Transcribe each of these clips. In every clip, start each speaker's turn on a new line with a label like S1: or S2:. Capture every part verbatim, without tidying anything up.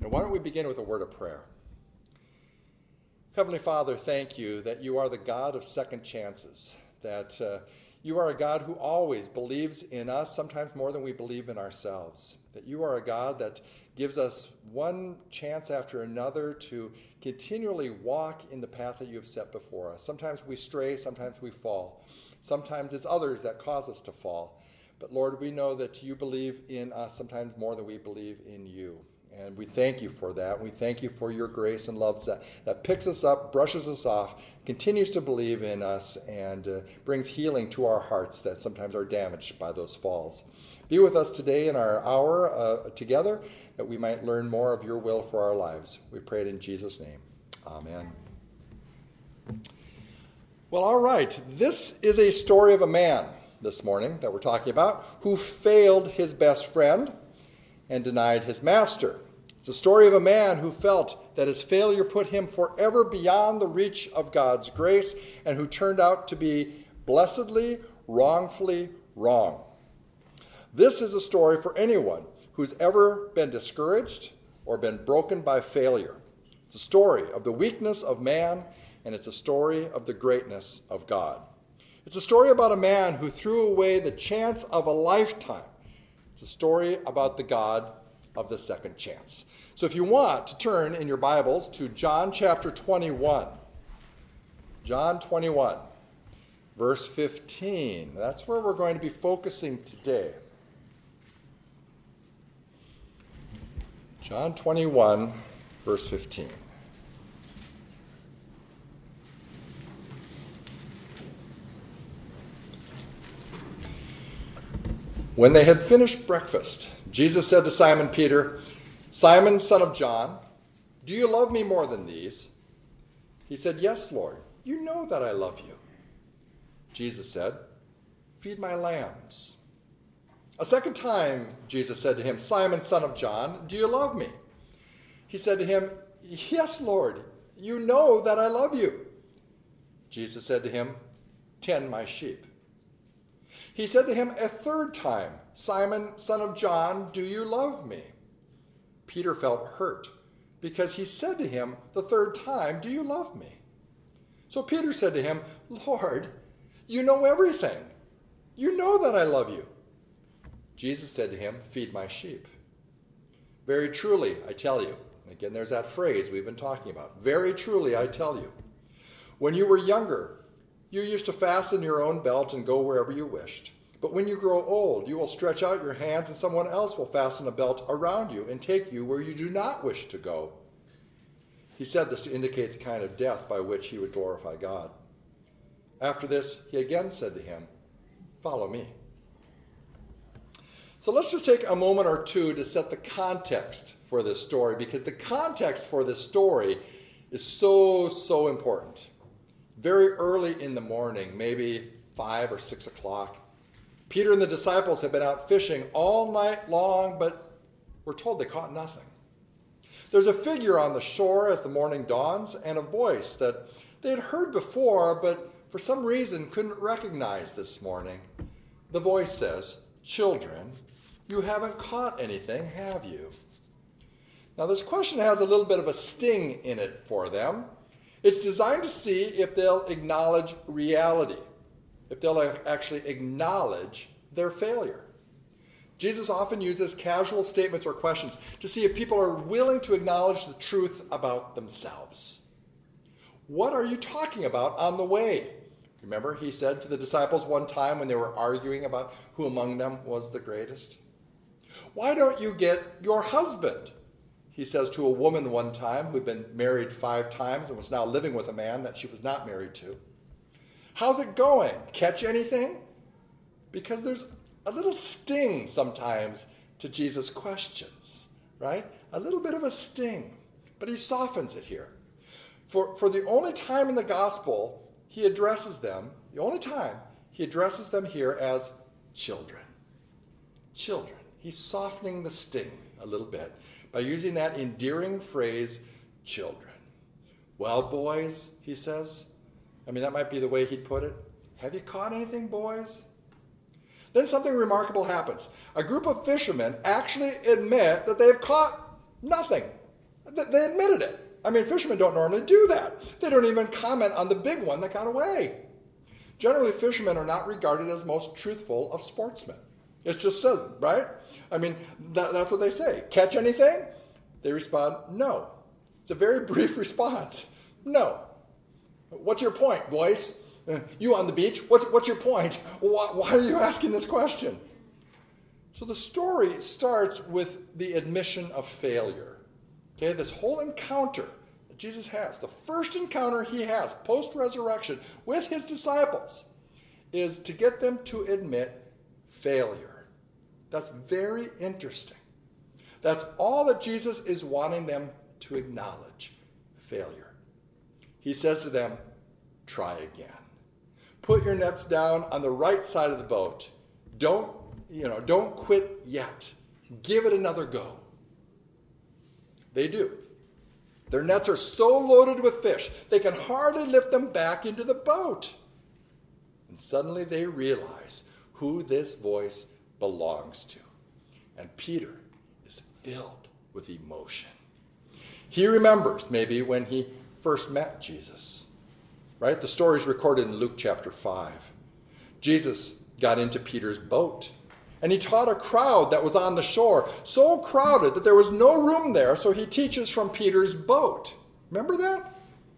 S1: And why don't we begin with a word of prayer? Heavenly Father, thank you that you are the God of second chances, that uh, you are a God who always believes in us, sometimes more than we believe in ourselves, that you are a God that gives us one chance after another to continually walk in the path that you have set before us. Sometimes we stray, sometimes we fall. Sometimes it's others that cause us to fall. But Lord, we know that you believe in us sometimes more than we believe in you. And we thank you for that. We thank you for your grace and love that, that picks us up, brushes us off, continues to believe in us, and uh, brings healing to our hearts that sometimes are damaged by those falls. Be with us today in our hour uh, together, that we might learn more of your will for our lives. We pray it in Jesus' name. Amen. Well, all right. This is a story of a man this morning that we're talking about who failed his best friend and denied his master. It's a story of a man who felt that his failure put him forever beyond the reach of God's grace and who turned out to be blessedly, wrongfully wrong. This is a story for anyone who's ever been discouraged or been broken by failure. It's a story of the weakness of man, and it's a story of the greatness of God. It's a story about a man who threw away the chance of a lifetime. It's a story about the God of the second chance. So if you want to turn in your Bibles to John chapter twenty-one, John twenty-one, verse fifteen, that's where we're going to be focusing today. John twenty-one, verse fifteen. When they had finished breakfast, Jesus said to Simon Peter, "Simon, son of John, do you love me more than these?" He said, "Yes, Lord, you know that I love you." Jesus said, "Feed my lambs." A second time, Jesus said to him, "Simon, son of John, do you love me?" He said to him, "Yes, Lord, you know that I love you." Jesus said to him, "Tend my sheep." He said to him a third time, "Simon, son of John, do you love me?" Peter felt hurt because he said to him the third time, "Do you love me?" So Peter said to him, "Lord, you know everything. You know that I love you." Jesus said to him, "Feed my sheep. Very truly, I tell you," and again there's that phrase we've been talking about, "very truly I tell you, when you were younger, you used to fasten your own belt and go wherever you wished. But when you grow old, you will stretch out your hands and someone else will fasten a belt around you and take you where you do not wish to go." He said this to indicate the kind of death by which he would glorify God. After this, he again said to him, "Follow me." So let's just take a moment or two to set the context for this story, because the context for this story is so, so important. Very early in the morning, maybe five or six o'clock, Peter and the disciples have been out fishing all night long, but we're told they caught nothing. There's a figure on the shore as the morning dawns, and a voice that they had heard before, but for some reason couldn't recognize this morning. The voice says, "Children, you haven't caught anything, have you?" Now this question has a little bit of a sting in it for them. It's designed to see if they'll acknowledge reality, if they'll actually acknowledge their failure. Jesus often uses casual statements or questions to see if people are willing to acknowledge the truth about themselves. What are you talking about on the way? Remember, he said to the disciples one time when they were arguing about who among them was the greatest. Why don't you get your husband? He says to a woman one time who had been married five times and was now living with a man that she was not married to. How's it going? Catch anything? Because there's a little sting sometimes to Jesus' questions, right? A little bit of a sting, but he softens it here. For, for the only time in the gospel he addresses them, the only time he addresses them here as children. Children. He's softening the sting a little bit by using that endearing phrase, children. Well, boys, he says. I mean, that might be the way he'd put it. Have you caught anything, boys? Then something remarkable happens. A group of fishermen actually admit that they've caught nothing. They admitted it. I mean, fishermen don't normally do that. They don't even comment on the big one that got away. Generally, fishermen are not regarded as most truthful of sportsmen. It's just said, right? I mean, that, that's what they say. Catch anything? They respond, no. It's a very brief response. No. What's your point, boys? Uh, you on the beach? What's, what's your point? Why, why are you asking this question? So the story starts with the admission of failure. Okay, this whole encounter that Jesus has, the first encounter he has post-resurrection with his disciples, is to get them to admit failure. That's very interesting. That's all that Jesus is wanting them to acknowledge, failure. He says to them, try again. Put your nets down on the right side of the boat. Don't, you know, don't quit yet. Give it another go. They do. Their nets are so loaded with fish, they can hardly lift them back into the boat. And suddenly they realize who this voice belongs to. And Peter is filled with emotion. He remembers maybe when he first met Jesus, right? The story is recorded in Luke chapter five. Jesus got into Peter's boat, and he taught a crowd that was on the shore, so crowded that there was no room there, so he teaches from Peter's boat. Remember that?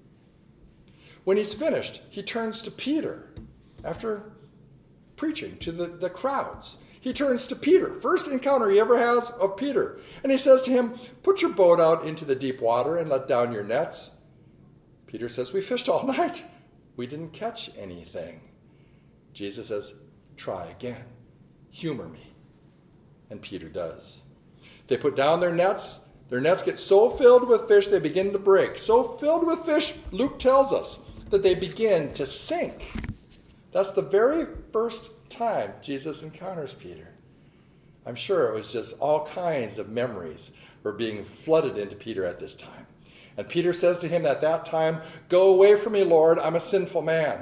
S1: When he's finished, he turns to Peter after preaching to the, the crowds. He turns to Peter, first encounter he ever has of Peter, and he says to him, put your boat out into the deep water and let down your nets. Peter says, we fished all night. We didn't catch anything. Jesus says, try again. Humor me. And Peter does. They put down their nets. Their nets get so filled with fish, they begin to break. So filled with fish, Luke tells us, that they begin to sink. That's the very first time Jesus encounters Peter. I'm sure it was just all kinds of memories were being flooded into Peter at this time. And Peter says to him at that time, go away from me, Lord, I'm a sinful man.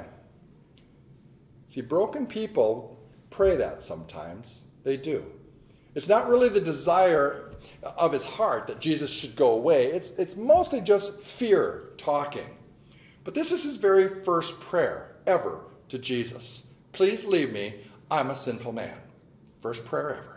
S1: See, broken people pray that sometimes. They do. It's not really the desire of his heart that Jesus should go away. It's, it's mostly just fear talking. But this is his very first prayer ever to Jesus. Please leave me. I'm a sinful man. First prayer ever.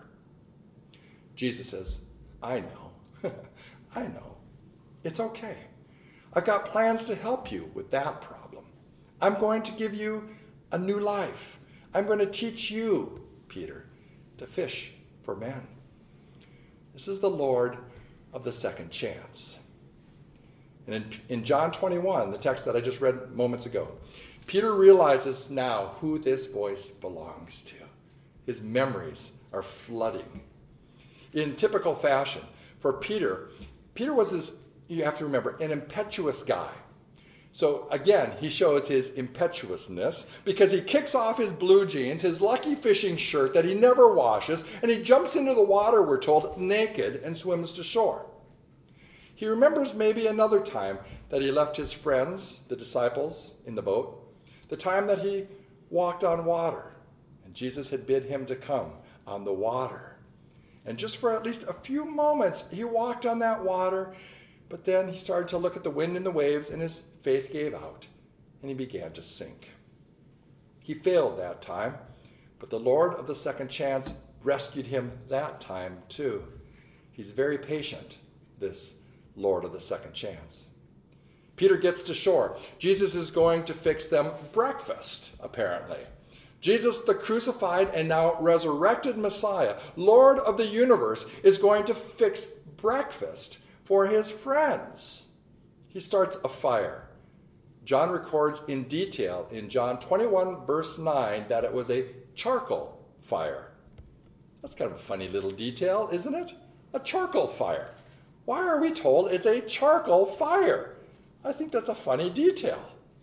S1: Jesus says, I know. I know. It's okay. I've got plans to help you with that problem. I'm going to give you a new life. I'm going to teach you, Peter, to fish for men. This is the Lord of the second chance. And in, in John twenty-one, the text that I just read moments ago, Peter realizes now who this voice belongs to. His memories are flooding. In typical fashion, for Peter, Peter was this, you have to remember, an impetuous guy. So again, he shows his impetuousness because he kicks off his blue jeans, his lucky fishing shirt that he never washes, and he jumps into the water, we're told, naked and swims to shore. He remembers maybe another time that he left his friends, the disciples, in the boat, the time that he walked on water, and Jesus had bid him to come on the water. And just for at least a few moments, he walked on that water, but then he started to look at the wind and the waves, and his faith gave out, and he began to sink. He failed that time, but the Lord of the second chance rescued him that time too. He's very patient, this Lord of the second chance. Peter gets to shore. Jesus is going to fix them breakfast, apparently. Jesus, the crucified and now resurrected Messiah, Lord of the universe, is going to fix breakfast for his friends. He starts a fire. John records in detail in John twenty-one, verse nine, that it was a charcoal fire. That's kind of a funny little detail, isn't it? A charcoal fire. Why are we told it's a charcoal fire? I think that's a funny detail.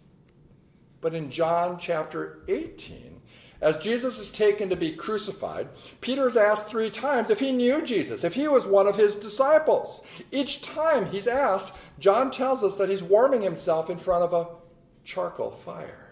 S1: But in John chapter eighteen, as Jesus is taken to be crucified, Peter is asked three times if he knew Jesus, if he was one of his disciples. Each time he's asked, John tells us that he's warming himself in front of a charcoal fire.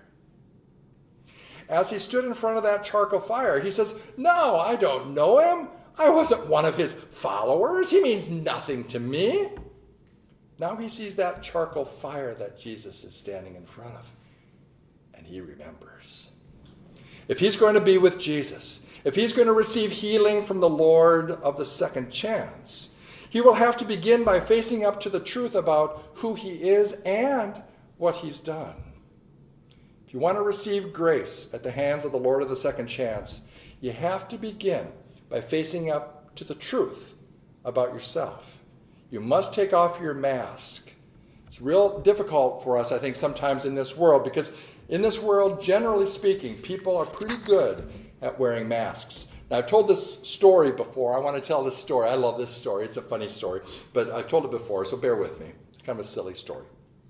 S1: As he stood in front of that charcoal fire, he says, no, I don't know him. I wasn't one of his followers. He means nothing to me. Now he sees that charcoal fire that Jesus is standing in front of, and he remembers. If he's going to be with Jesus, if he's going to receive healing from the Lord of the second chance, he will have to begin by facing up to the truth about who he is and what he's done. If you want to receive grace at the hands of the Lord of the second chance, you have to begin by facing up to the truth about yourself. You must take off your mask. It's real difficult for us, I think, sometimes in this world, because in this world, generally speaking, people are pretty good at wearing masks. Now, I've told this story before. I want to tell this story. I love this story. It's a funny story, but I've told it before, so bear with me. It's kind of a silly story.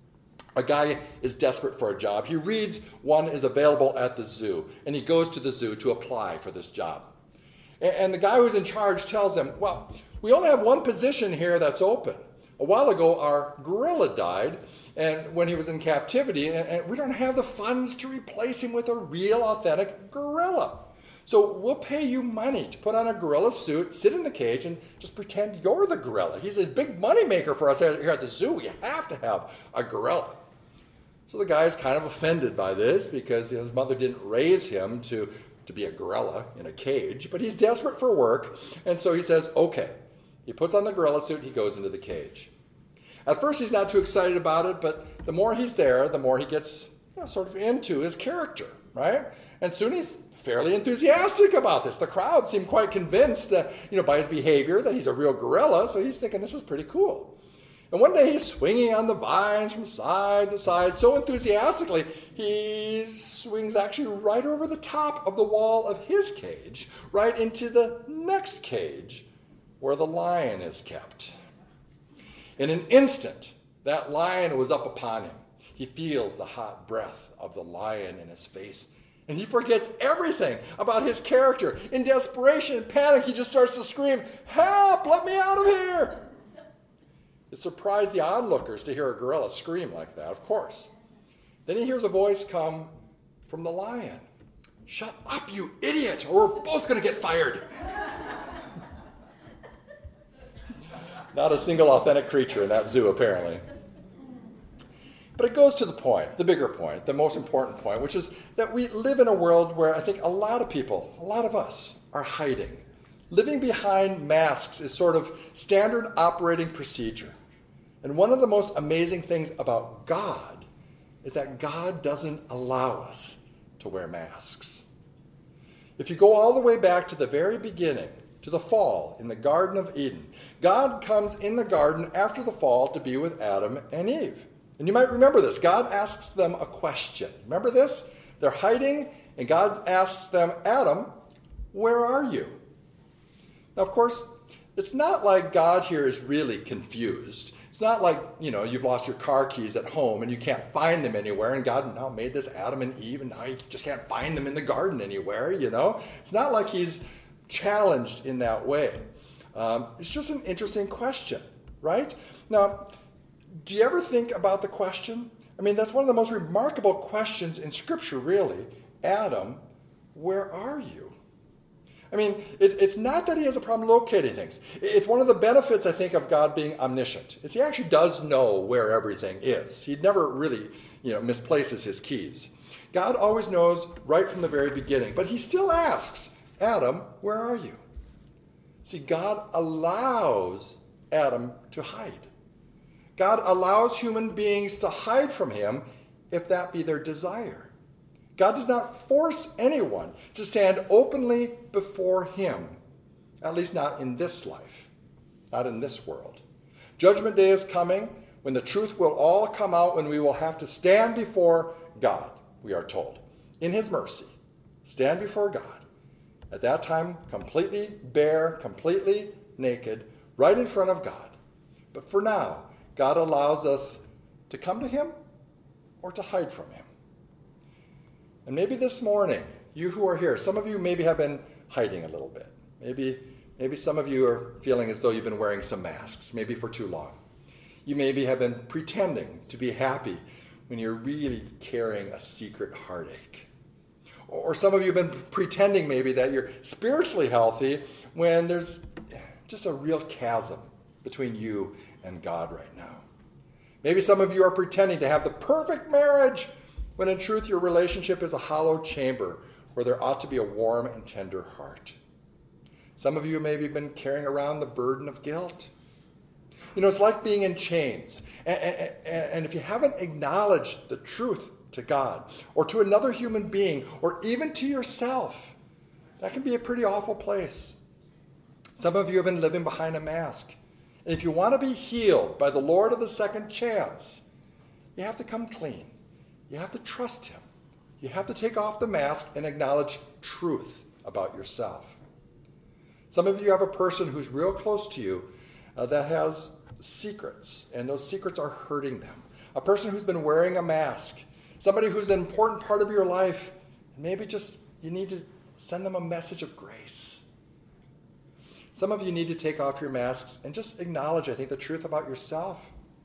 S1: A guy is desperate for a job. He reads one is available at the zoo, and he goes to the zoo to apply for this job. And the guy who's in charge tells him, well, we only have one position here that's open. A while ago, our gorilla died, and when he was in captivity, and we don't have the funds to replace him with a real, authentic gorilla. So we'll pay you money to put on a gorilla suit, sit in the cage, and just pretend you're the gorilla. He's a big money maker for us here at the zoo. You have to have a gorilla. So the guy is kind of offended by this because you know, his mother didn't raise him to, to be a gorilla in a cage, but he's desperate for work, and so he says, okay. He puts on the gorilla suit, he goes into the cage. At first he's not too excited about it, but the more he's there, the more he gets you know, sort of into his character, right? And soon he's fairly enthusiastic about this. The crowd seem quite convinced uh, you know, by his behavior that he's a real gorilla, so he's thinking this is pretty cool. And one day he's swinging on the vines from side to side so enthusiastically, he swings actually right over the top of the wall of his cage, right into the next cage where the lion is kept. In an instant, that lion was up upon him. He feels the hot breath of the lion in his face, and he forgets everything about his character. In desperation and panic, he just starts to scream, "Help! Let me out of here!" It surprised the onlookers to hear a gorilla scream like that, of course. Then he hears a voice come from the lion. "Shut up, you idiot, or we're both going to get fired." Not a single authentic creature in that zoo, apparently. But it goes to the point, the bigger point, the most important point, which is that we live in a world where I think a lot of people, a lot of us, are hiding. Living behind masks is sort of standard operating procedure. And one of the most amazing things about God is that God doesn't allow us to wear masks. If you go all the way back to the very beginning, to the fall in the Garden of Eden, God comes in the garden after the fall to be with Adam and Eve. And you might remember this. God asks them a question. Remember this? They're hiding, and God asks them, "Adam, where are you?" Now, of course, it's not like God here is really confused. It's not like, you know, you've lost your car keys at home and you can't find them anywhere, and God now made this Adam and Eve, and now you just can't find them in the garden anywhere, you know? It's not like he's challenged in that way. Um, it's just an interesting question, right? Now, do you ever think about the question? I mean, that's one of the most remarkable questions in Scripture, really. Adam, where are you? I mean, it, it's not that he has a problem locating things. It's one of the benefits, I think, of God being omniscient, is he actually does know where everything is. He never really, you know, misplaces his keys. God always knows right from the very beginning, but he still asks, "Adam, where are you?" See, God allows Adam to hide. God allows human beings to hide from him if that be their desire. God does not force anyone to stand openly before him, at least not in this life, not in this world. Judgment Day is coming when the truth will all come out, when we will have to stand before God, we are told, in his mercy. Stand before God. At that time, completely bare, completely naked, right in front of God. But for now, God allows us to come to him or to hide from him. And maybe this morning, you who are here, some of you maybe have been hiding a little bit. Maybe, maybe some of you are feeling as though you've been wearing some masks, maybe for too long. You maybe have been pretending to be happy when you're really carrying a secret heartache. Or some of you have been pretending maybe that you're spiritually healthy when there's just a real chasm between you and God right now. Maybe some of you are pretending to have the perfect marriage when in truth your relationship is a hollow chamber where there ought to be a warm and tender heart. Some of you have maybe been carrying around the burden of guilt. You know, it's like being in chains. And, and, and if you haven't acknowledged the truth to God or to another human being or even to yourself, that can be a pretty awful place. Some of you have been living behind a mask. And if you want to be healed by the Lord of the second chance, you have to come clean. You have to trust him. You have to take off the mask and acknowledge truth about yourself. Some of you have a person who's real close to you uh, that has secrets, and those secrets are hurting them. A person who's been wearing a mask. Somebody who's an important part of your life. And maybe just you need to send them a message of grace. Some of you need to take off your masks and just acknowledge, I think, the truth about yourself.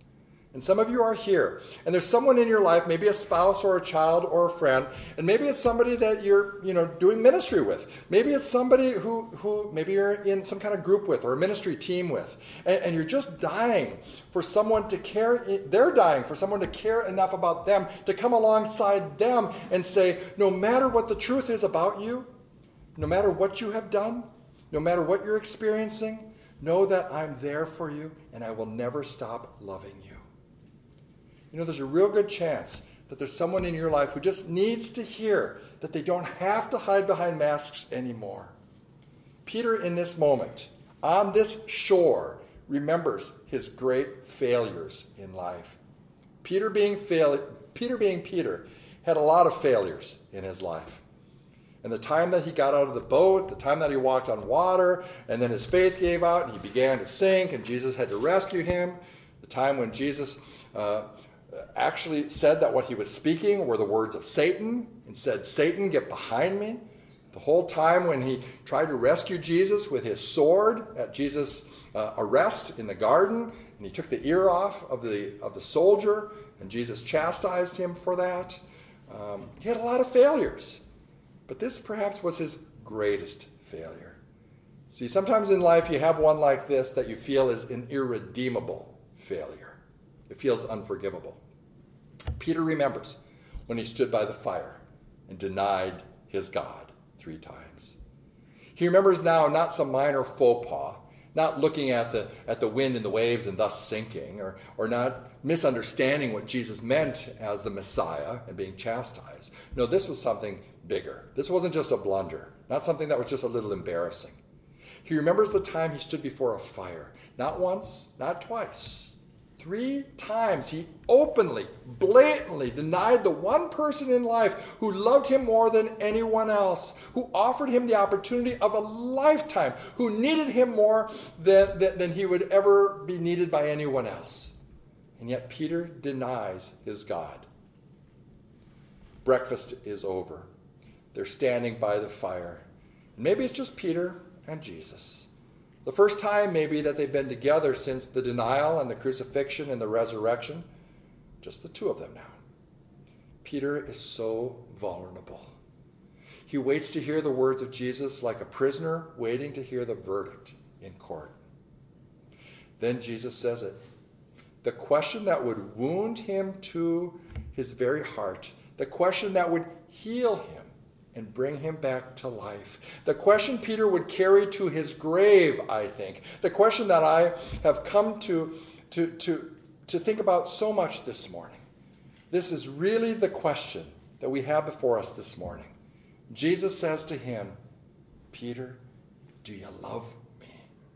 S1: And some of you are here, and there's someone in your life, maybe a spouse or a child or a friend, and maybe it's somebody that you're, you know, doing ministry with. Maybe it's somebody who, who maybe you're in some kind of group with or a ministry team with, and, and you're just dying for someone to care. They're dying for someone to care enough about them to come alongside them and say, no matter what the truth is about you, no matter what you have done, no matter what you're experiencing, know that I'm there for you and I will never stop loving you. You know, there's a real good chance that there's someone in your life who just needs to hear that they don't have to hide behind masks anymore. Peter, in this moment, on this shore, remembers his great failures in life. Peter being, fail- Peter being Peter had a lot of failures in his life. And the time that he got out of the boat, the time that he walked on water, and then his faith gave out and he began to sink and Jesus had to rescue him, the time when Jesus uh, actually said that what he was speaking were the words of Satan and said, Satan, get behind me. The whole time when he tried to rescue Jesus with his sword at Jesus' uh, arrest in the garden, and he took the ear off of the, of the soldier, and Jesus chastised him for that. Um, he had a lot of failures. But this perhaps was his greatest failure. See, sometimes in life you have one like this that you feel is an irredeemable failure. It feels unforgivable. Peter remembers when he stood by the fire and denied his God three times. He remembers now not some minor faux pas, not looking at the, at the wind and the waves and thus sinking, or, or not misunderstanding what Jesus meant as the Messiah and being chastised. No, this was something bigger. This wasn't just a blunder, not something that was just a little embarrassing. He remembers the time he stood before a fire, not once, not twice. Three times he openly, blatantly denied the one person in life who loved him more than anyone else, who offered him the opportunity of a lifetime, who needed him more than, than, than he would ever be needed by anyone else. And yet Peter denies his God. Breakfast is over. They're standing by the fire. Maybe it's just Peter and Jesus. The first time maybe that they've been together since the denial and the crucifixion and the resurrection. Just the two of them now. Peter is so vulnerable. He waits to hear the words of Jesus like a prisoner waiting to hear the verdict in court. Then Jesus says it. The question that would wound him to his very heart. The question that would heal him and bring him back to life. The question Peter would carry to his grave, I think. The question that I have come to, to, to, to think about so much this morning. This is really the question that we have before us this morning. Jesus says to him, Peter, do you love me?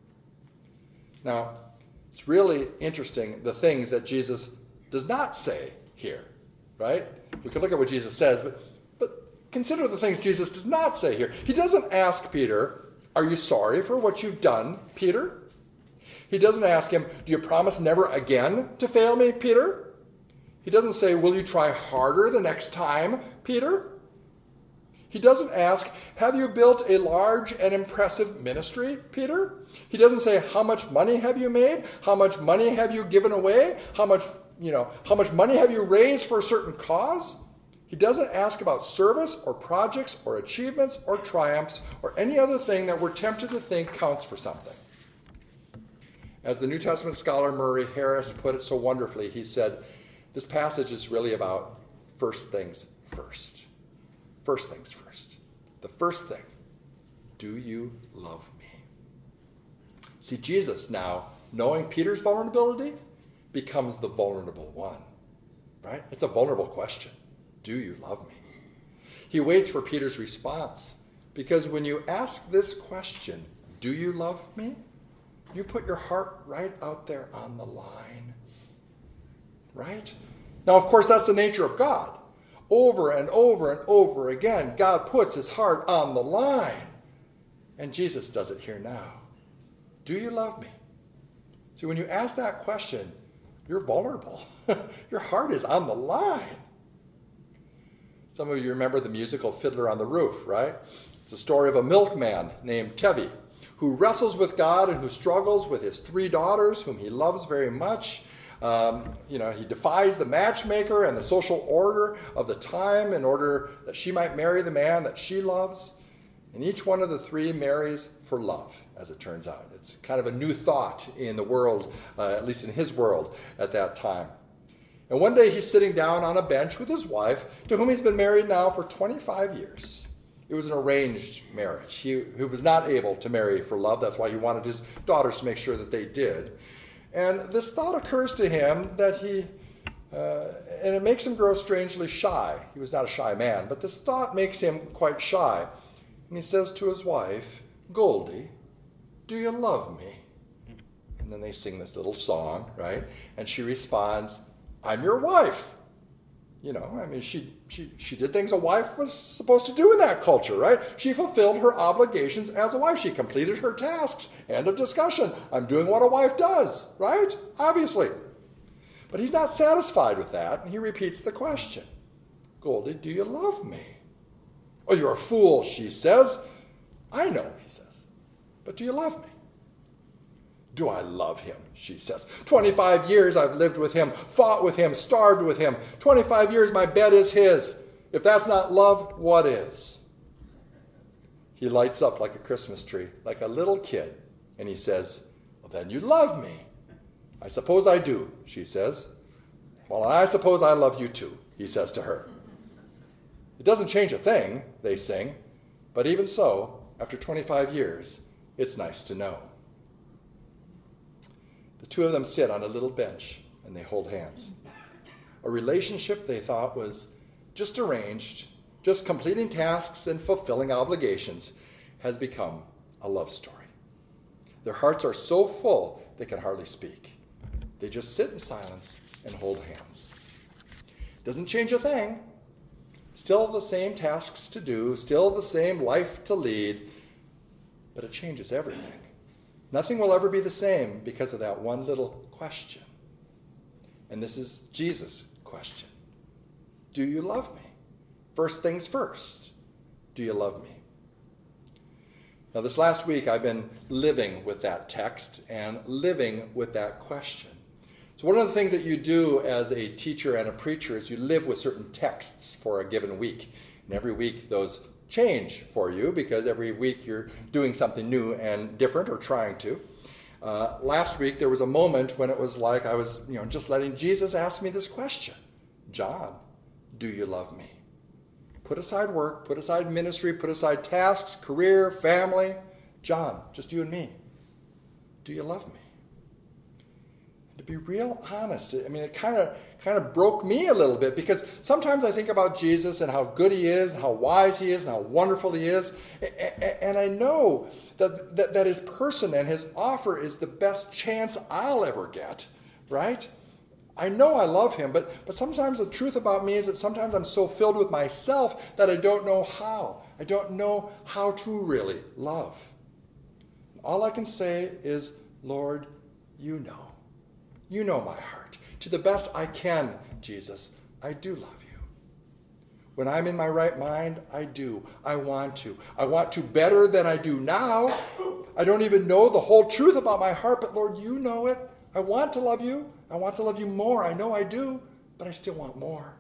S1: Now, it's really interesting the things that Jesus does not say here, right? We could look at what Jesus says, but consider the things Jesus does not say here. He doesn't ask Peter, are you sorry for what you've done, Peter? He doesn't ask him, do you promise never again to fail me, Peter? He doesn't say, will you try harder the next time, Peter? He doesn't ask, have you built a large and impressive ministry, Peter? He doesn't say, how much money have you made? How much money have you given away? How much, you know, how much money have you raised for a certain cause? He doesn't ask about service or projects or achievements or triumphs or any other thing that we're tempted to think counts for something. As the New Testament scholar Murray Harris put it so wonderfully, he said, this passage is really about first things first. First things first. The first thing, do you love me? See, Jesus now, knowing Peter's vulnerability, becomes the vulnerable one, right? It's a vulnerable question. Do you love me? He waits for Peter's response, because when you ask this question, do you love me? You put your heart right out there on the line, right? Now, of course, that's the nature of God. Over and over and over again, God puts his heart on the line. And Jesus does it here now. Do you love me? See, when you ask that question, you're vulnerable. Your heart is on the line. Some of you remember the musical Fiddler on the Roof, right? It's a story of a milkman named Tevi who wrestles with God and who struggles with his three daughters, whom he loves very much. Um, you know, he defies the matchmaker and the social order of the time in order that she might marry the man that she loves. And each one of the three marries for love, as it turns out. It's kind of a new thought in the world, uh, at least in his world at that time. And one day he's sitting down on a bench with his wife, to whom he's been married now for twenty-five years. It was an arranged marriage. He, he was not able to marry for love. That's why he wanted his daughters to make sure that they did. And this thought occurs to him that he, uh, and it makes him grow strangely shy. He was not a shy man, but this thought makes him quite shy. And he says to his wife, Goldie, do you love me? And then they sing this little song, right? And she responds, I'm your wife. You know, I mean, she, she, she did things a wife was supposed to do in that culture, right? She fulfilled her obligations as a wife. She completed her tasks. End of discussion. I'm doing what a wife does, right? Obviously. But he's not satisfied with that, and he repeats the question. Goldie, do you love me? Oh, you're a fool, she says. I know, he says. But do you love me? Do I love him? She says. twenty-five years I've lived with him, fought with him, starved with him. twenty-five years my bed is his. If that's not love, what is? He lights up like a Christmas tree, like a little kid. And he says, well, then you love me. I suppose I do, she says. Well, I suppose I love you too, he says to her. It doesn't change a thing, they sing. But even so, after twenty-five years, it's nice to know. The two of them sit on a little bench and they hold hands. A relationship they thought was just arranged, just completing tasks and fulfilling obligations, has become a love story. Their hearts are so full they can hardly speak. They just sit in silence and hold hands. Doesn't change a thing. Still the same tasks to do, still the same life to lead, but it changes everything. Nothing will ever be the same because of that one little question. And this is Jesus' question. Do you love me? First things first. Do you love me? Now, this last week, I've been living with that text and living with that question. So one of the things that you do as a teacher and a preacher is you live with certain texts for a given week. And every week, those change for you because every week you're doing something new and different or trying to. Uh, last week there was a moment when it was like I was, you know, just letting Jesus ask me this question. John, do you love me? Put aside work, put aside ministry, put aside tasks, career, family. John, just you and me. Do you love me? To be real honest, I mean, it kind of kind of broke me a little bit because sometimes I think about Jesus and how good he is and how wise he is and how wonderful he is. And I know that, that, that his person and his offer is the best chance I'll ever get, right? I know I love him, but, but sometimes the truth about me is that sometimes I'm so filled with myself that I don't know how. I don't know how to really love. All I can say is, Lord, you know. You know my heart. To the best I can, Jesus, I do love you. When I'm in my right mind, I do. I want to. I want to better than I do now. I don't even know the whole truth about my heart, but Lord, you know it. I want to love you. I want to love you more. I know I do, but I still want more.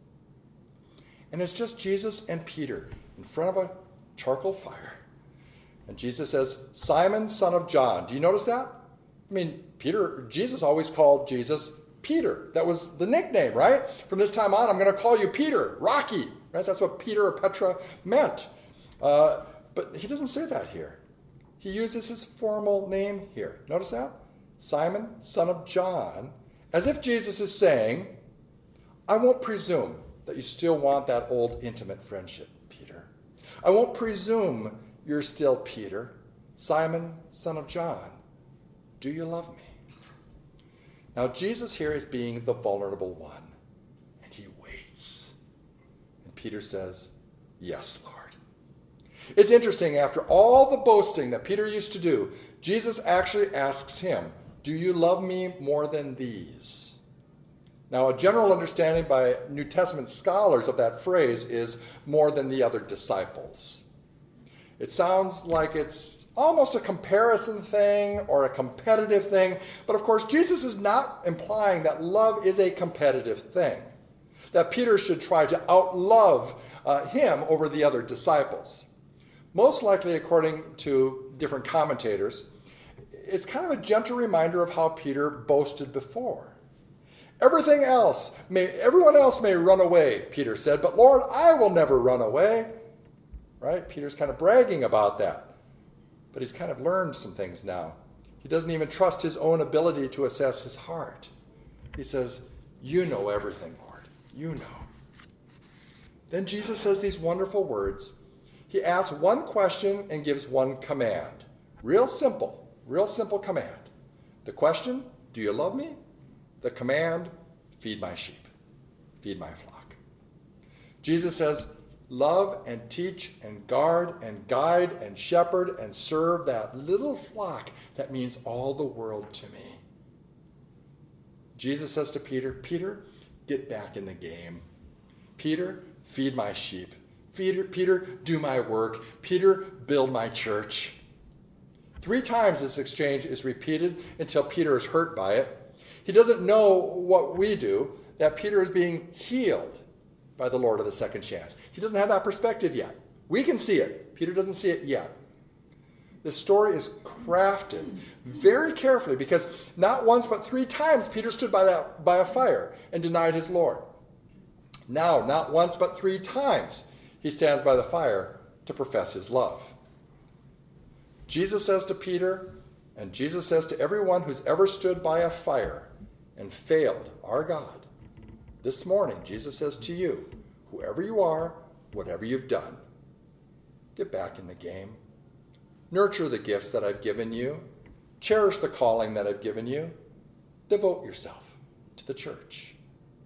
S1: And it's just Jesus and Peter in front of a charcoal fire. And Jesus says, Simon, son of John. Do you notice that? I I mean, Peter, Jesus always called Jesus Peter. That was the nickname, right? From this time on, I'm going to call you Peter, Rocky, right? That's what Peter or Petra meant. Uh, but he doesn't say that here. He uses his formal name here. Notice that? Simon, son of John, as if Jesus is saying, I won't presume that you still want that old intimate friendship, Peter. I won't presume you're still Peter, Simon, son of John. Do you love me? Now, Jesus here is being the vulnerable one, and he waits. And Peter says, yes, Lord. It's interesting, after all the boasting that Peter used to do, Jesus actually asks him, do you love me more than these? Now, a general understanding by New Testament scholars of that phrase is more than the other disciples. It sounds like it's almost a comparison thing or a competitive thing, but of course, Jesus is not implying that love is a competitive thing, that Peter should try to outlove uh, him over the other disciples. Most likely, according to different commentators, it's kind of a gentle reminder of how Peter boasted before. Everything else, may, everyone else may run away, Peter said, but Lord, I will never run away. Right? Peter's kind of bragging about that. But he's kind of learned some things now. He doesn't even trust his own ability to assess his heart. He says, you know everything, Lord. You know. Then Jesus says these wonderful words. He asks one question and gives one command. Real simple, real simple command. The question, do you love me? The command, feed my sheep, feed my flock. Jesus says, love and teach and guard and guide and shepherd and serve that little flock that means all the world to me. Jesus says to Peter, Peter, get back in the game. Peter, feed my sheep. Peter, Peter, do my work. Peter, build my church. Three times this exchange is repeated until Peter is hurt by it. He doesn't know what we do, that Peter is being healed by the Lord of the second chance. He doesn't have that perspective yet. We can see it. Peter doesn't see it yet. This story is crafted very carefully because not once but three times Peter stood by, that, by a fire and denied his Lord. Now, not once but three times he stands by the fire to profess his love. Jesus says to Peter, and Jesus says to everyone who's ever stood by a fire and failed our God, this morning, Jesus says to you, whoever you are, whatever you've done, get back in the game. Nurture the gifts that I've given you. Cherish the calling that I've given you. Devote yourself to the church.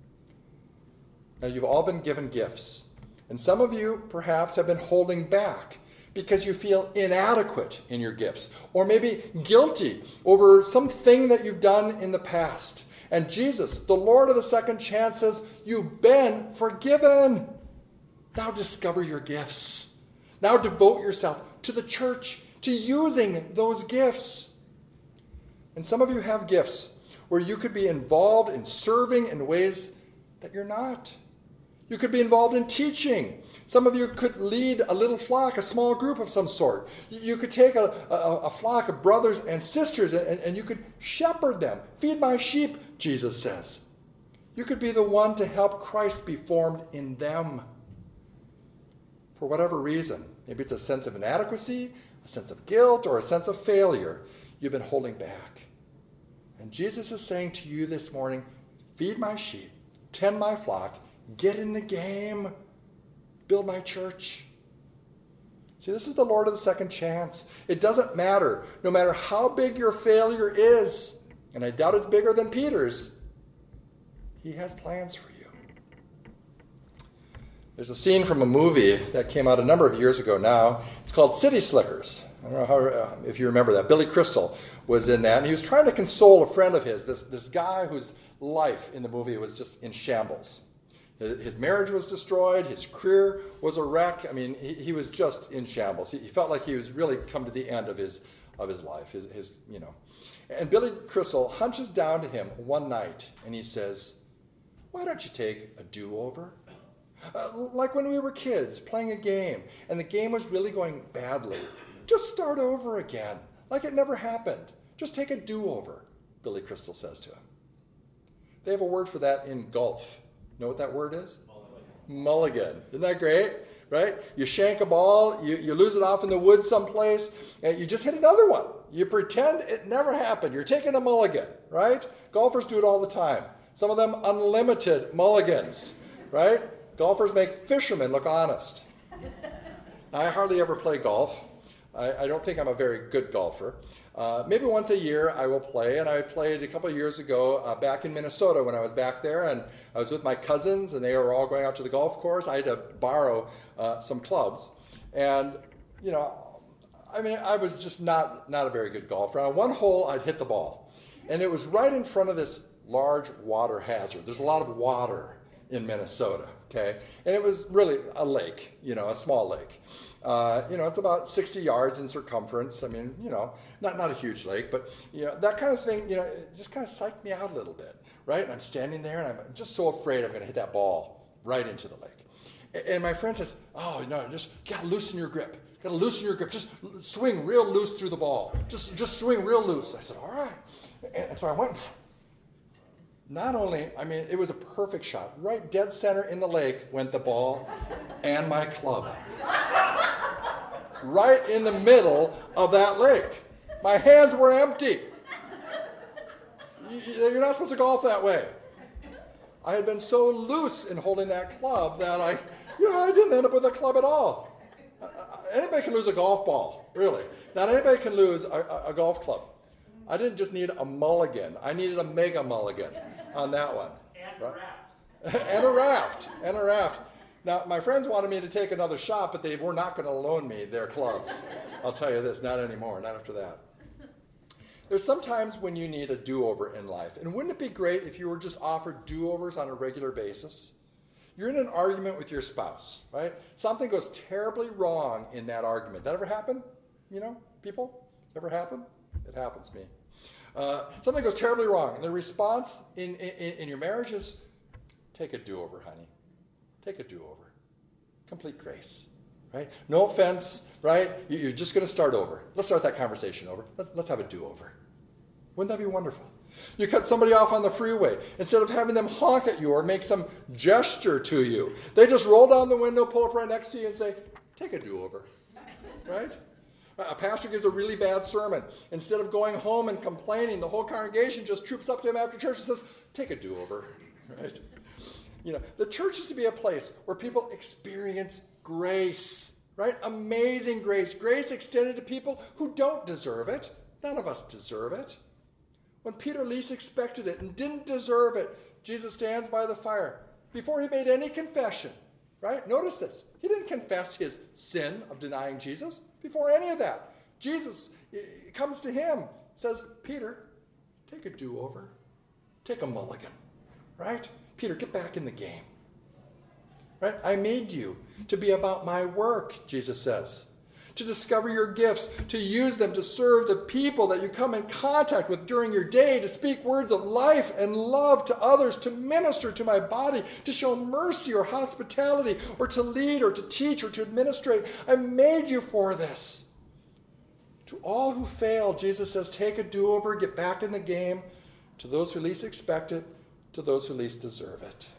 S1: Now, you've all been given gifts, and some of you perhaps have been holding back because you feel inadequate in your gifts, or maybe guilty over something that you've done in the past. And Jesus, the Lord of the second chance, says, you've been forgiven. Now discover your gifts. Now devote yourself to the church, to using those gifts. And some of you have gifts where you could be involved in serving in ways that you're not. You could be involved in teaching. Some of you could lead a little flock, a small group of some sort. You could take a, a, a flock of brothers and sisters and, and you could shepherd them. Feed my sheep, Jesus says. You could be the one to help Christ be formed in them. For whatever reason, maybe it's a sense of inadequacy, a sense of guilt, or a sense of failure, you've been holding back. And Jesus is saying to you this morning, feed my sheep, tend my flock, get in the game, build my church. See, this is the Lord of the second chance. It doesn't matter, no matter how big your failure is, and I doubt it's bigger than Peter's, he has plans for you. There's a scene from a movie that came out a number of years ago now. It's called City Slickers. I don't know how, uh, if you remember that. Billy Crystal was in that, and he was trying to console a friend of his, this, this guy whose life in the movie was just in shambles. His, his marriage was destroyed. His career was a wreck. I mean, he, he was just in shambles. He, he felt like he was really come to the end of his of his life. His, his, you know. And Billy Crystal hunches down to him one night, and he says, "Why don't you take a do-over? Uh, like when we were kids playing a game and the game was really going badly. Just start over again, like it never happened. Just take a do-over, Billy Crystal says to him. They have a word for that in golf. Know what that word is? Mulligan. Mulligan. Isn't that great? Right? You shank a ball, you, you lose it off in the woods someplace, and you just hit another one. You pretend it never happened. You're taking a mulligan, right? Golfers do it all the time. Some of them unlimited mulligans, right? Golfers make fishermen look honest. I hardly ever play golf. I, I don't think I'm a very good golfer. Uh, maybe once a year I will play, and I played a couple of years ago uh, back in Minnesota when I was back there, and I was with my cousins, and they were all going out to the golf course. I had to borrow uh, some clubs, and, you know, I mean, I was just not, not a very good golfer. On one hole, I'd hit the ball, and it was right in front of this large water hazard. There's a lot of water in Minnesota, okay? And it was really a lake, you know, a small lake. Uh, you know, it's about sixty yards in circumference. I mean, you know, not, not a huge lake, but, you know, that kind of thing, you know, it just kind of psyched me out a little bit, right? And I'm standing there, and I'm just so afraid I'm going to hit that ball right into the lake. And my friend says, oh, no, just got to loosen your grip. Got to loosen your grip. Just swing real loose through the ball. Just, just swing real loose. I said, all right. And so I went. Not only, I mean, it was a perfect shot. Right dead center in the lake went the ball and my club. Right in the middle of that lake. My hands were empty. You're not supposed to golf that way. I had been so loose in holding that club that I, you know, I didn't end up with a club at all. Anybody can lose a golf ball, really. Not anybody can lose a, a, a golf club. I didn't just need a mulligan. I needed a mega mulligan on that one.
S2: And
S1: right?
S2: a raft.
S1: and a raft. And a raft. Now, my friends wanted me to take another shot, but they were not going to loan me their clubs. I'll tell you this, not anymore, not after that. There's sometimes when you need a do-over in life. And wouldn't it be great if you were just offered do-overs on a regular basis? You're in an argument with your spouse, right? Something goes terribly wrong in that argument. That ever happen? You know, people? Ever happen? It happens to me. Uh, something goes terribly wrong, and the response in, in, in your marriage is, take a do-over, honey. Take a do-over. Complete grace, right? No offense, right? You're just going to start over. Let's start that conversation over. Let's, let's have a do-over. Wouldn't that be wonderful? You cut somebody off on the freeway. Instead of having them honk at you or make some gesture to you, they just roll down the window, pull up right next to you, and say, take a do-over, right? A pastor gives a really bad sermon. Instead of going home and complaining, the whole congregation just troops up to him after church and says, take a do-over, right? You know, the church is to be a place where people experience grace, right? Amazing grace. Grace extended to people who don't deserve it. None of us deserve it. When Peter least expected it and didn't deserve it, Jesus stands by the fire before he made any confession, right? Notice this. He didn't confess his sin of denying Jesus before any of that. Jesus comes to him, says, Peter, take a do-over. Take a mulligan, right? Peter, get back in the game, right? I made you to be about my work, Jesus says, to discover your gifts, to use them to serve the people that you come in contact with during your day, to speak words of life and love to others, to minister to my body, to show mercy or hospitality, or to lead or to teach or to administrate. I made you for this. To all who fail, Jesus says, take a do-over, get back in the game. To those who least expect it, to those who least deserve it.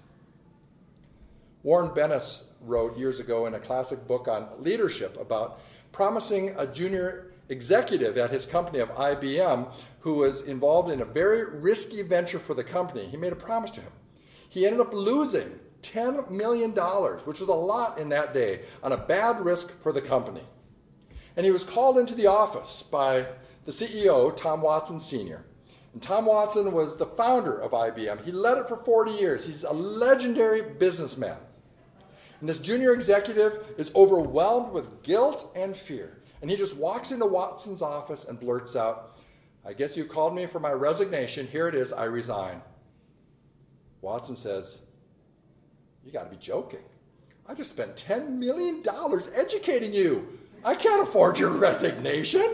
S1: Warren Bennis wrote years ago in a classic book on leadership about promising a junior executive at his company of I B M who was involved in a very risky venture for the company. He made a promise to him. He ended up losing ten million dollars, which was a lot in that day, on a bad risk for the company. And he was called into the office by the C E O, Tom Watson Senior And Tom Watson was the founder of I B M. He led it for forty years. He's a legendary businessman. And this junior executive is overwhelmed with guilt and fear. And he just walks into Watson's office and blurts out, I guess you've called me for my resignation. Here it is. I resign. Watson says, you got to be joking. I just spent ten million dollars educating you. I can't afford your resignation.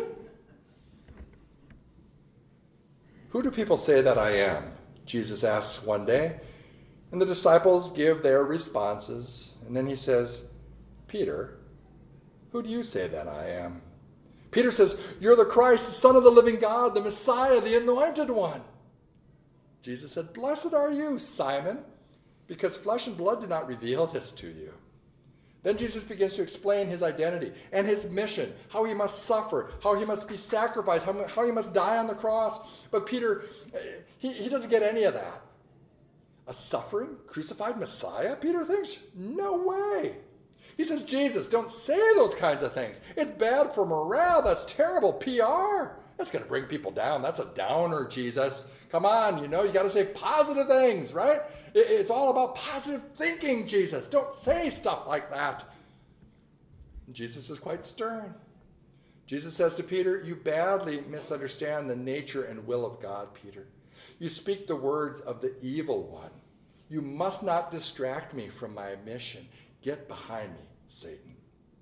S1: Who do people say that I am? Jesus asks one day. And the disciples give their responses. And then he says, Peter, who do you say that I am? Peter says, "You're the Christ, the Son of the living God, the Messiah, the Anointed One." Jesus said, "Blessed are you, Simon, because flesh and blood did not reveal this to you." Then Jesus begins to explain his identity and his mission, how he must suffer, how he must be sacrificed, how, how he must die on the cross. But Peter, he, he doesn't get any of that. A suffering, crucified Messiah, Peter thinks? No way. He says, "Jesus, don't say those kinds of things. It's bad for morale. That's terrible P R. That's going to bring people down. That's a downer, Jesus. Come on, you know, you got to say positive things, right? It's all about positive thinking, Jesus. Don't say stuff like that." And Jesus is quite stern. Jesus says to Peter, "You badly misunderstand the nature and will of God, Peter. You speak the words of the evil one. You must not distract me from my mission. Get behind me, Satan."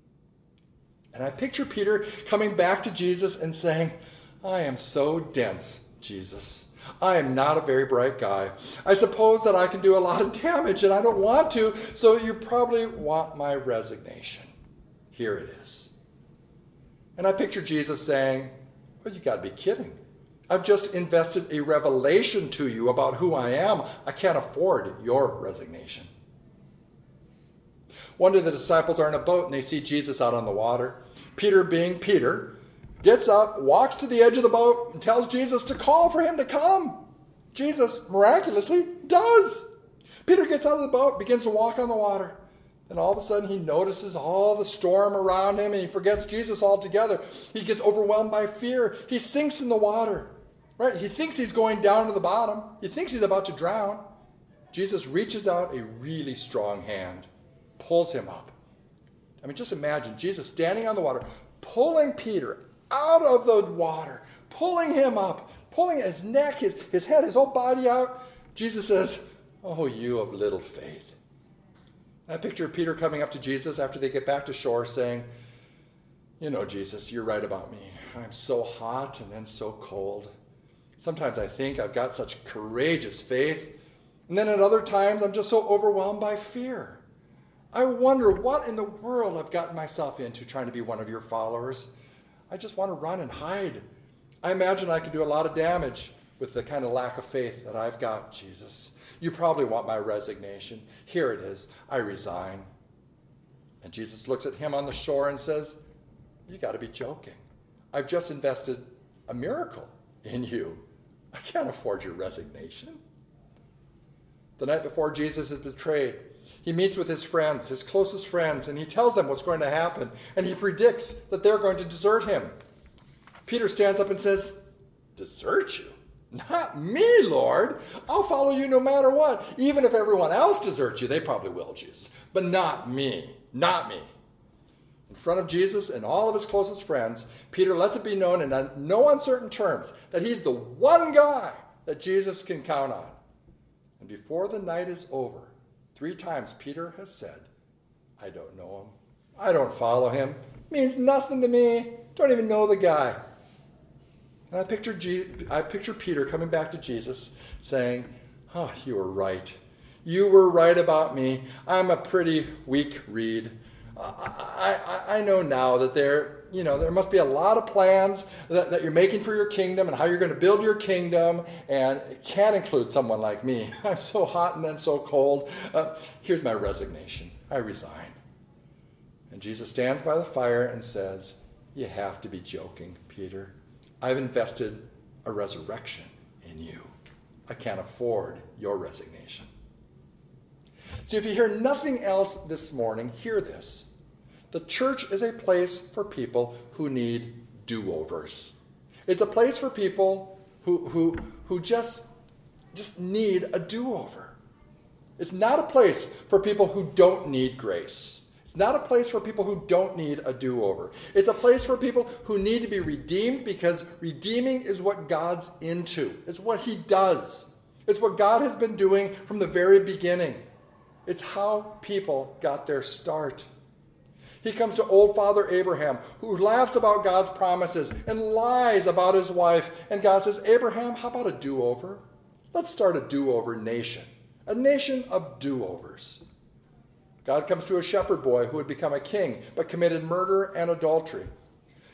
S1: And I picture Peter coming back to Jesus and saying, "I am so dense, Jesus. I am not a very bright guy. I suppose that I can do a lot of damage, and I don't want to, so you probably want my resignation. Here it is." And I picture Jesus saying, "Well, you got to be kidding. I've just invested a revelation to you about who I am. I can't afford your resignation." One day the disciples are in a boat and they see Jesus out on the water. Peter, being Peter, gets up, walks to the edge of the boat, and tells Jesus to call for him to come. Jesus, miraculously, does. Peter gets out of the boat, begins to walk on the water. And all of a sudden he notices all the storm around him and he forgets Jesus altogether. He gets overwhelmed by fear. He sinks in the water. Right? He thinks he's going down to the bottom. He thinks he's about to drown. Jesus reaches out a really strong hand, pulls him up. I mean, just imagine Jesus standing on the water, pulling Peter out of the water, pulling him up, pulling his neck, his, his head, his whole body out. Jesus says, "Oh, you of little faith." I picture Peter coming up to Jesus after they get back to shore saying, "You know, Jesus, you're right about me. I'm so hot and then so cold. Sometimes I think I've got such courageous faith, and then at other times I'm just so overwhelmed by fear. I wonder what in the world I've gotten myself into trying to be one of your followers. I just want to run and hide. I imagine I could do a lot of damage with the kind of lack of faith that I've got, Jesus. You probably want my resignation. Here it is. I resign." And Jesus looks at him on the shore and says, "You got to be joking. I've just invested a miracle in you. I can't afford your resignation." The night before Jesus is betrayed, he meets with his friends, his closest friends, and he tells them what's going to happen. And he predicts that they're going to desert him. Peter stands up and says, "Desert you? Not me, Lord. I'll follow you no matter what. Even if everyone else deserts you, they probably will, Jesus. But not me. Not me." In front of Jesus and all of his closest friends, Peter lets it be known in no uncertain terms that he's the one guy that Jesus can count on. And before the night is over, three times Peter has said, "I don't know him. I don't follow him. Means nothing to me. Don't even know the guy." And I picture, Je- I picture Peter coming back to Jesus saying, "Oh, you were right. You were right about me. I'm a pretty weak reed. I, I, I know now that there, you know, there must be a lot of plans that, that you're making for your kingdom and how you're going to build your kingdom, and it can't include someone like me. I'm so hot and then so cold. Uh, here's my resignation. I resign." And Jesus stands by the fire and says, "You have to be joking, Peter. I've invested a resurrection in you. I can't afford your resignation." So if you hear nothing else this morning, hear this. The church is a place for people who need do-overs. It's a place for people who, who, who just, just need a do-over. It's not a place for people who don't need grace. It's not a place for people who don't need a do-over. It's a place for people who need to be redeemed, because redeeming is what God's into. It's what he does. It's what God has been doing from the very beginning. It's how people got their start. He comes to old Father Abraham, who laughs about God's promises and lies about his wife. And God says, "Abraham, how about a do-over? Let's start a do-over nation. A nation of do-overs." God comes to a shepherd boy who had become a king but committed murder and adultery.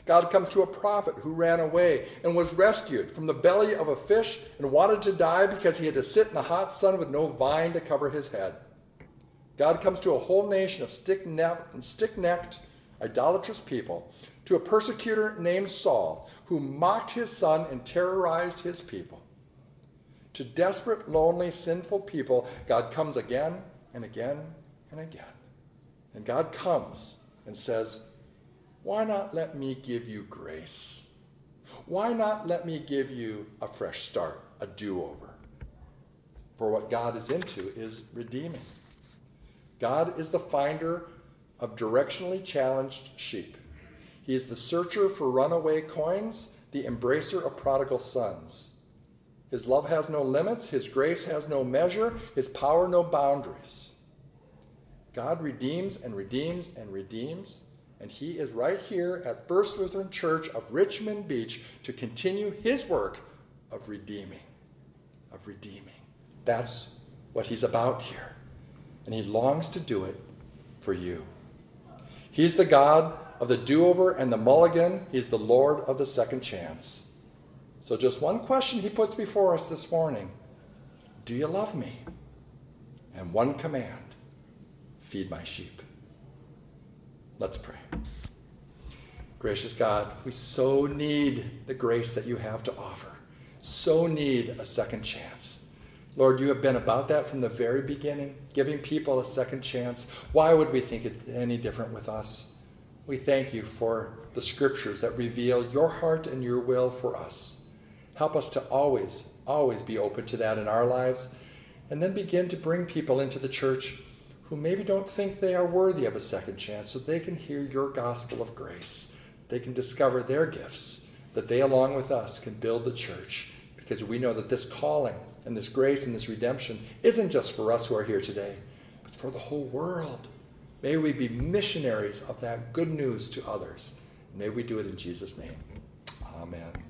S1: God comes to a prophet who ran away and was rescued from the belly of a fish and wanted to die because he had to sit in the hot sun with no vine to cover his head. God comes to a whole nation of stick-necked, stick-necked, idolatrous people, to a persecutor named Saul who mocked his son and terrorized his people. To desperate, lonely, sinful people, God comes again and again and again. And God comes and says, why not let me give you grace? Why not let me give you a fresh start, a do-over? For what God is into is redeeming. God is the finder of directionally challenged sheep. He is the searcher for runaway coins, the embracer of prodigal sons. His love has no limits. His grace has no measure. His power no boundaries. God redeems and redeems and redeems. And he is right here at First Lutheran Church of Richmond Beach to continue his work of redeeming, of redeeming. That's what he's about here. And he longs to do it for you. He's the God of the do-over and the mulligan. He's the Lord of the second chance. So just one question he puts before us this morning. Do you love me? And one command. Feed my sheep. Let's pray. Gracious God, we so need the grace that you have to offer. So need a second chance. Lord, you have been about that from the very beginning, giving people a second chance. Why would we think it any different with us? We thank you for the scriptures that reveal your heart and your will for us. Help us to always, always be open to that in our lives, and then begin to bring people into the church who maybe don't think they are worthy of a second chance, so they can hear your gospel of grace. They can discover their gifts, that they along with us can build the church, because we know that this calling and this grace and this redemption isn't just for us who are here today, but for the whole world. May we be missionaries of that good news to others. May we do it in Jesus' name. Amen.